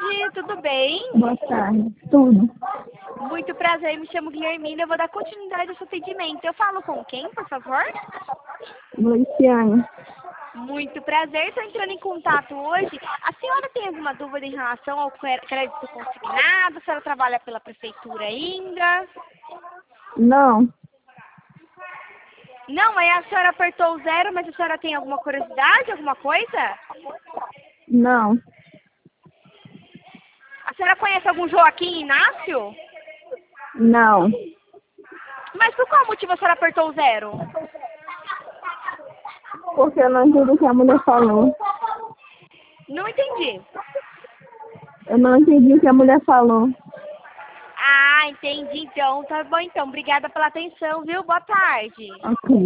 tarde, tudo bem? Boa tarde. Tudo. Muito prazer, me chamo Guilhermina, eu vou dar continuidade ao seu atendimento. Eu falo com quem, por favor? Luciane. Muito prazer, estou entrando em contato hoje. A senhora tem alguma dúvida em relação ao crédito consignado? A senhora trabalha pela prefeitura ainda? Não. Não, aí a senhora apertou o 0, mas a senhora tem alguma curiosidade, alguma coisa? Não. A senhora conhece algum Joaquim Inácio? Não. Mas por qual motivo a senhora apertou o 0? Porque eu não entendi o que a mulher falou. Não entendi. Eu não entendi o que a mulher falou. Ah, entendi então. Tá bom então. Obrigada pela atenção, viu? Boa tarde. Ok.